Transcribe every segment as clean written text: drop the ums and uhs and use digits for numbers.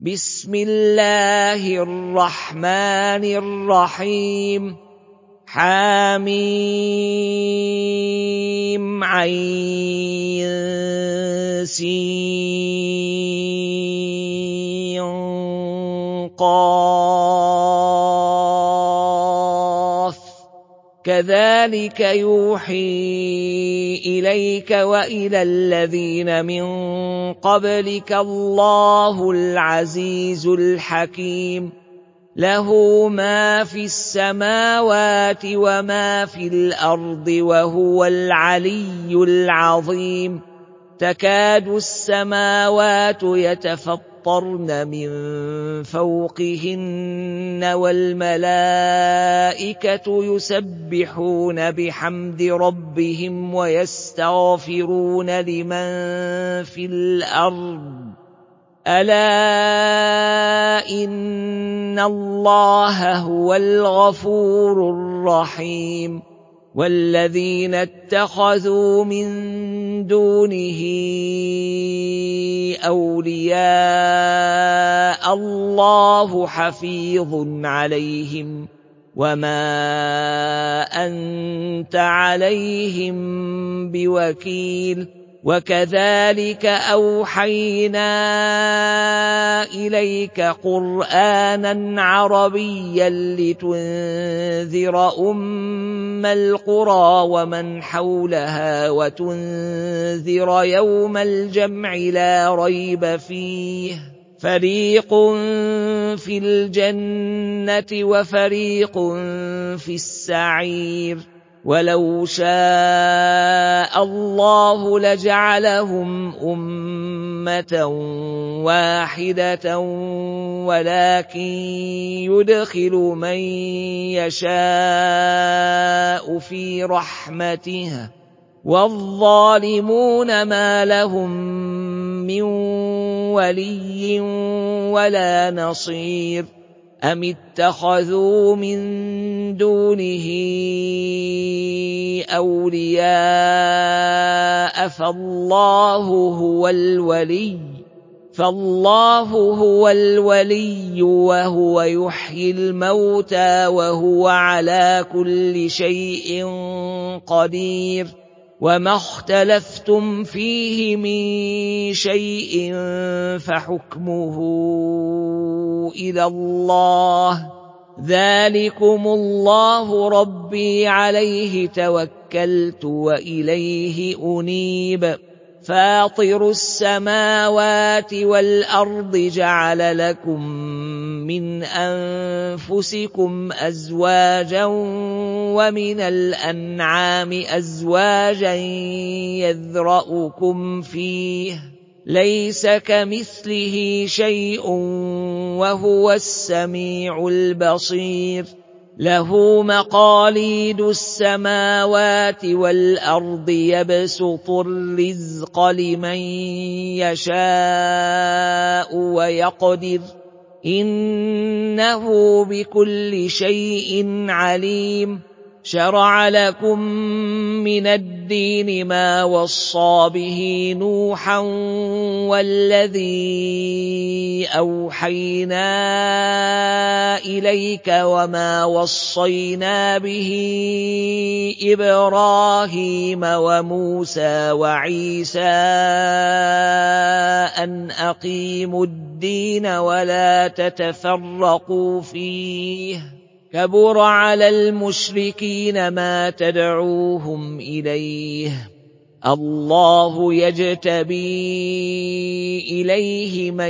بسم الله الرحمن الرحيم حم عين سين قاف كذلك يوحي إليك وإلى الذين من قبلك الله العزيز الحكيم له ما في السماوات وما في الأرض وهو العلي العظيم تكاد السماوات يتفطرن من فوقهن والملائكة يسبحون بحمد ربهم ويستغفرون لمن في الأرض ألا إن الله هو الغفور الرحيم والذين اتخذوا من دونه أولياء الله حفيظ عليهم وما أنت عليهم بوكيل وكذلك أوحينا إليك قرآنا عربيا لتنذر أم القرى ومن حولها وتنذر يوم الجمع لا ريب فيه فريق في الجنة وفريق في السعير ولو شاء الله لجعلهم أمة واحدة ولكن يدخل من يشاء في رحمته والظالمون ما لهم من ولي ولا نصير أم اتخذوا من دونه أولياء فالله هو الولي وهو يحيي الموتى وهو على كل شيء قدير وما اختلفتم فيه من شيء فحكمه إلى الله ذلكم الله ربي عليه توكلت وإليه أنيب فاطر السماوات والأرض جعل لكم من أنفسكم أزواجا ومن الأنعام أزواجا يذرأكم فيه ليس كمثله شيء وهو السميع البصير له مقاليد السماوات والأرض يبسط الرزق لمن يشاء ويقدر إنه بكل شيء عليم شرع لكم من الدين ما وصى به نوحا والذي أوحينا إليك وما وصينا به إبراهيم وموسى وعيسى أن أقيموا الدين ولا تتفرقوا فيه كبر على المشركين ما تدعوهم إليه الله يجتبي إليه من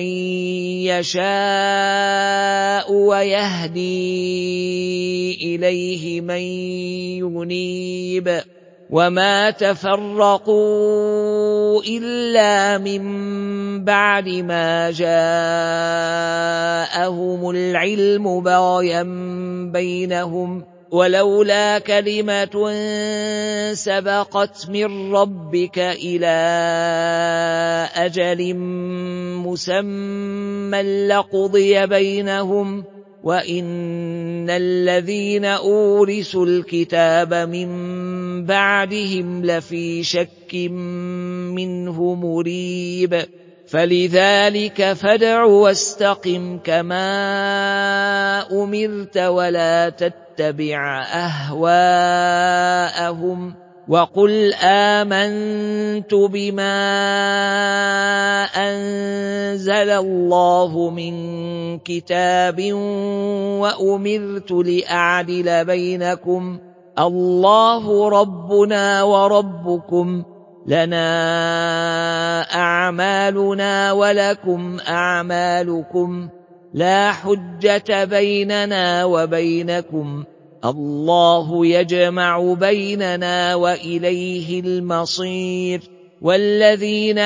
يشاء ويهدي إليه من ينيب وما تفرقوا إلا من بعد ما جاءهم العلم بغيا بينهم ولولا كلمة سبقت من ربك إلى أجل مسمى لقضي بينهم وَإِنَّ الَّذِينَ أُورِثُوا الْكِتَابَ مِنْ بَعْدِهِمْ لَفِي شَكٍّ مِّنْهُ مُرِيبٍ فلذلك فادع واستقم كما أمرت ولا تتبع أهواءهم وقل آمنت بما أنزل الله من كتاب وأمرت لأعدل بينكم الله ربنا وربكم لنا أعمالنا ولكم أعمالكم لا حجة بيننا وبينكم الله يجمع بيننا وإليه المصير والذين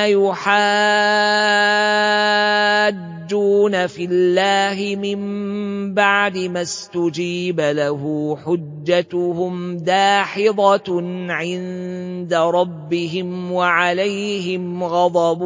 يحاجون في الله من بعد ما استجيب له حجتهم داحضة عند ربهم وعليهم غضب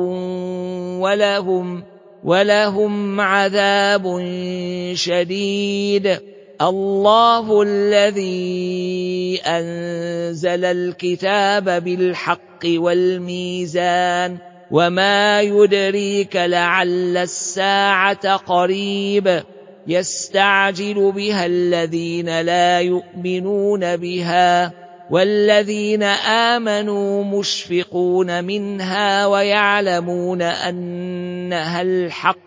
ولهم عذاب شديد الله الذي أنزل الكتاب بالحق والميزان وما يدريك لعل الساعة قريب يستعجل بها الذين لا يؤمنون بها والذين آمنوا مشفقون منها ويعلمون أنها الحق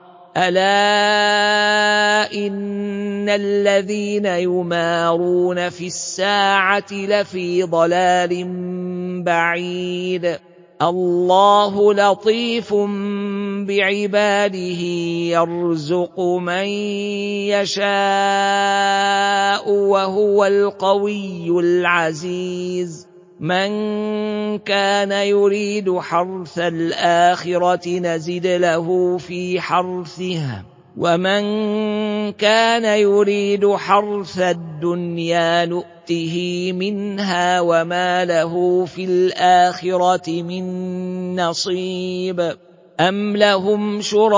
ألا إن الذين يمارون في الساعة لفي ضلال بعيد الله لطيف بعباده يرزق من يشاء وهو القوي العزيز من كان يريد حرث الآخرة نزد له في حرثه ومن كان يريد حرث الدنيا نؤته منها وما له في الآخرة من نصيب أم لهم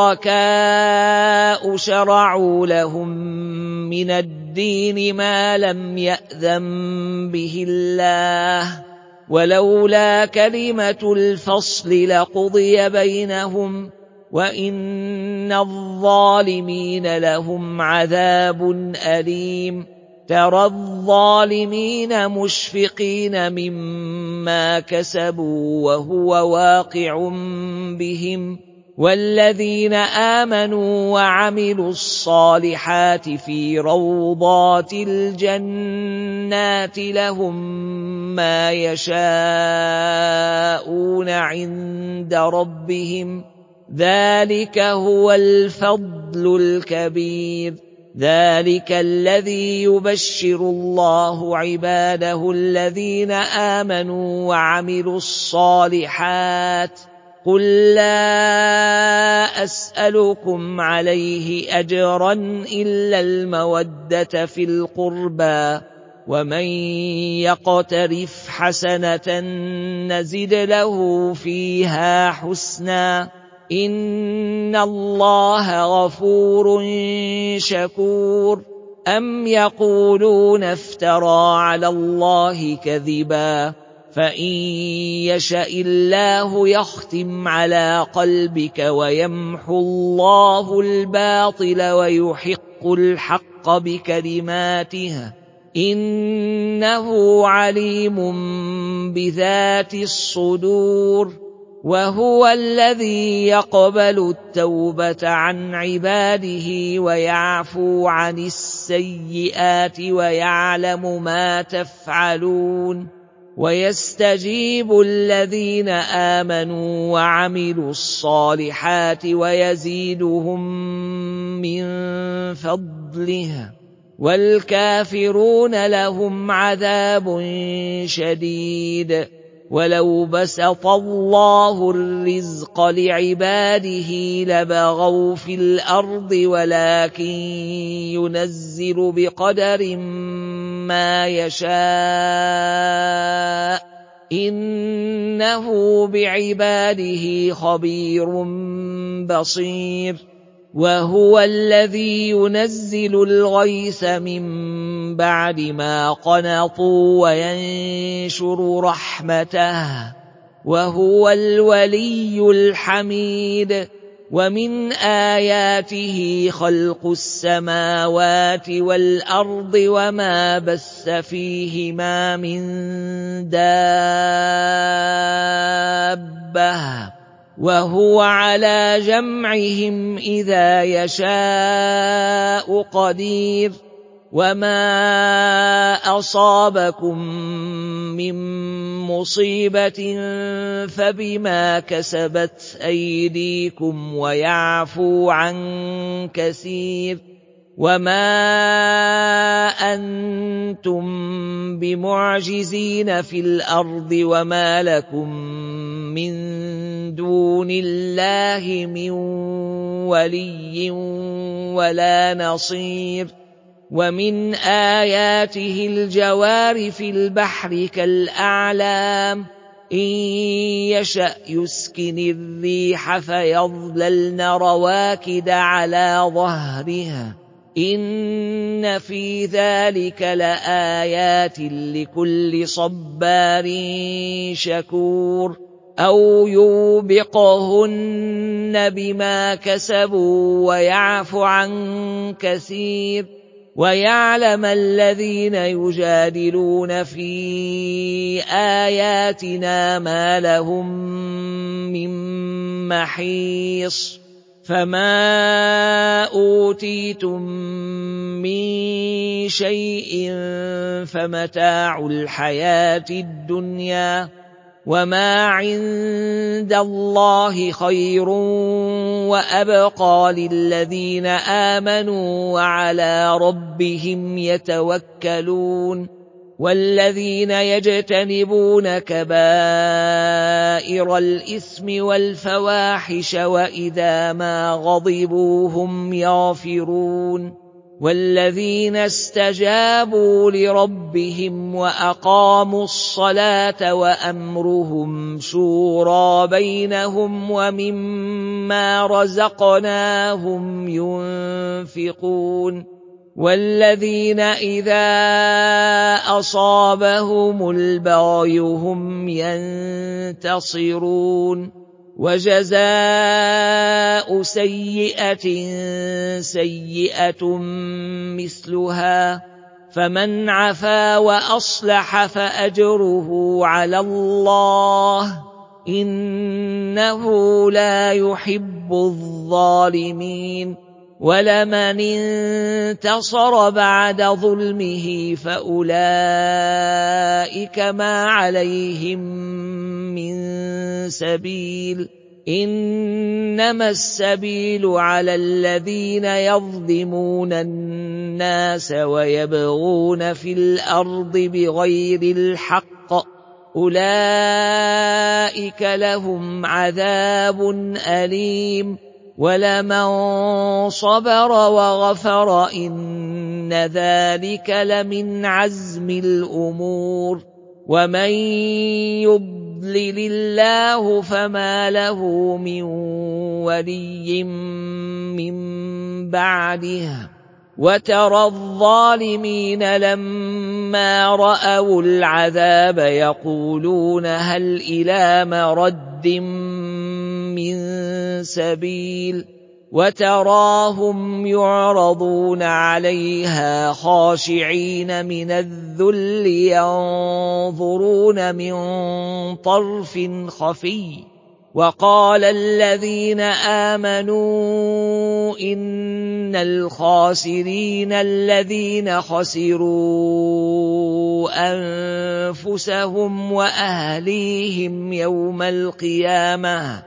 شركاء شرعوا لهم من الدين ما لم يأذن به الله ولولا كلمة الفصل لقضي بينهم وإن الظالمين لهم عذاب أليم ترى الظالمين مشفقين مما كسبوا وهو واقع بهم والذين آمنوا وعملوا الصالحات في روضات الجنات لهم ما يشاءون عند ربهم ذلك هو الفضل الكبير ذلك الذي يبشر الله عباده الذين آمنوا وعملوا الصالحات قل لا أسألكم عليه أجرا إلا المودة في القربى ومن يقترف حسنة نزد له فيها حسنا إن الله غفور شكور أم يقولون افترى على الله كذبا فإن يشأ الله يختم على قلبك ويمحو الله الباطل ويحق الحق بكلماته إنه عليم بذات الصدور وهو الذي يقبل التوبة عن عباده ويعفو عن السيئات ويعلم ما تفعلون ويستجيب الذين آمنوا وعملوا الصالحات ويزيدهم من فضله والكافرون لهم عذاب شديد ولو بسط الله الرزق لعباده لبغوا في الأرض ولكن ينزل بقدر ما يشاء إنه بعباده خبير بصير وهو الذي ينزل الغيث من بعد ما قنطوا وينشر رحمته وهو الولي الحميد. ومن آياته خلق السماوات والأرض وما بث فيهما من دابة وهو على جمعهم إذا يشاء قدير. وما أصابكم من مصيبة فبما كسبت أيديكم ويعفو عن كثير. وما أنتم بمعجزين في الأرض وما لكم من دون الله من ولي ولا نصير. ومن آياته الجوار في البحر كالأعلام إن يشأ يسكن الريح فيظللن رواكد على ظهرها إن في ذلك لآيات لكل صبار شكور. أو يوبقهن بما كسبوا ويعفو عن كثير. ويعلم الذين يجادلون في آياتنا ما لهم من محيص. فما أوتيتم من شيء فمتاع الحياة الدنيا وما عند الله خير وأبقى للذين آمنوا وعلى ربهم يتوكلون. والذين يجتنبون كبائر الإثم والفواحش وإذا ما غضبوا هم يغفرون. والذين استجابوا لربهم وأقاموا الصلاة وأمرهم شورى بينهم ومما رزقناهم ينفقون. والذين إذا أصابهم البغي هم ينتصرون. وجزاء سيئة سيئة مثلها فمن عفا وأصلح فأجره على الله إنه لا يحب الظالمين. ولمن انتصر بعد ظلمه فأولئك ما عليهم من سبيل إنما السبيل على الذين يظلمون الناس ويبغون في الأرض بغير الحق أولئك لهم عذاب أليم. ولمن صبر وغفر إن ذلك لمن عزم الأمور. ومن يضلل الله فما له من ولي من بعده. وترى الظالمين لما رأوا العذاب يقولون هل إلى مرد من سبيل. وتراهم يعرضون عليها خاشعين من الذل ينظرون من طرف خفي. وقال الذين آمنوا إن الخاسرين الذين خسروا أنفسهم وأهليهم يوم القيامة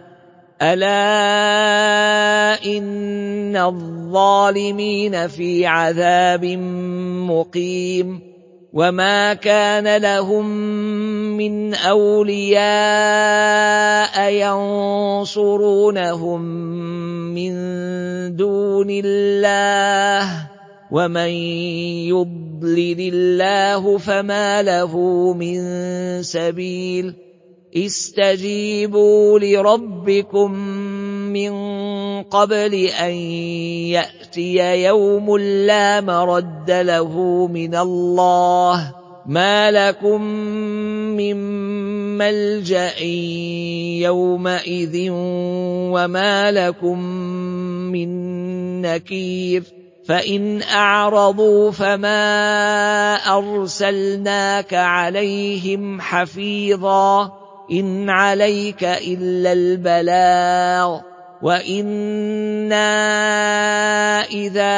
ألا إن الظالمين في عذاب مقيم. وما كان لهم من أولياء ينصرونهم من دون الله ومن يضلل الله فما له من سبيل. استجيبوا لربكم من قبل أن يأتي يوم لا مرد له من الله ما لكم من ملجأ يومئذ وما لكم من نكير فإن أعرضوا فما أرسلناك عليهم حفيظا إن عليك إلا البلاغ وإنا إذا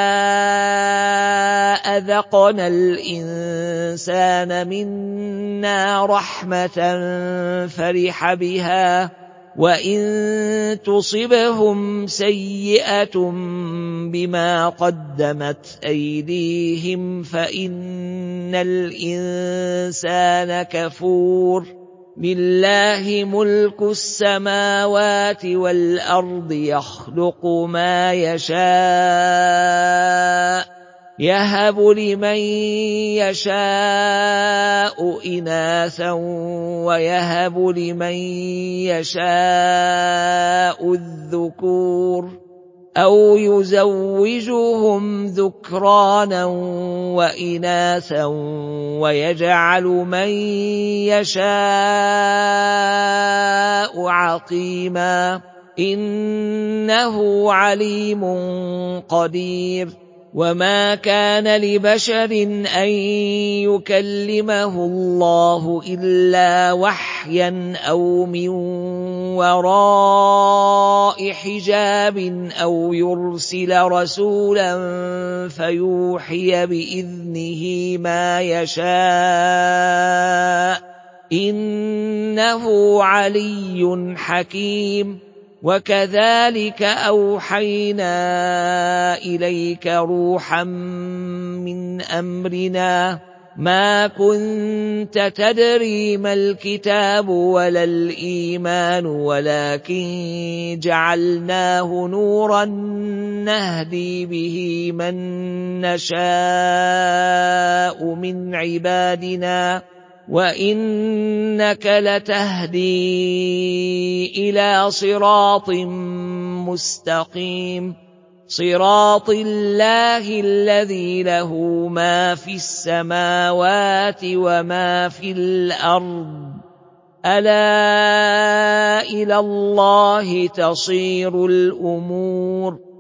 أذقنا الإنسان منا رحمة فرح بها وإن تصبهم سيئة بما قدمت أيديهم فإن الإنسان كفور لله ملك السماوات والأرض يخلق ما يشاء يهب لمن يشاء إناثا ويهب لمن يشاء الذكور أو يزوجهم ذكرانا وإناثا ويجعل من يشاء عقيما إنه عليم قدير وما كان لبشر أن يكلمه الله إلا وحيا أو من وراء حجاب أو يرسل رسولا فيوحي بإذنه ما يشاء إنه علي حكيم وكذلك أوحينا إليك روحا من أمرنا ما كنت تدري ما الكتاب ولا الإيمان ولكن جعلناه نورا نهدي به من نشاء من عبادنا وإنك لتهدي إلى صراط مستقيم صراط الله الذي له ما في السماوات وما في الأرض ألا إلى الله تصير الأمور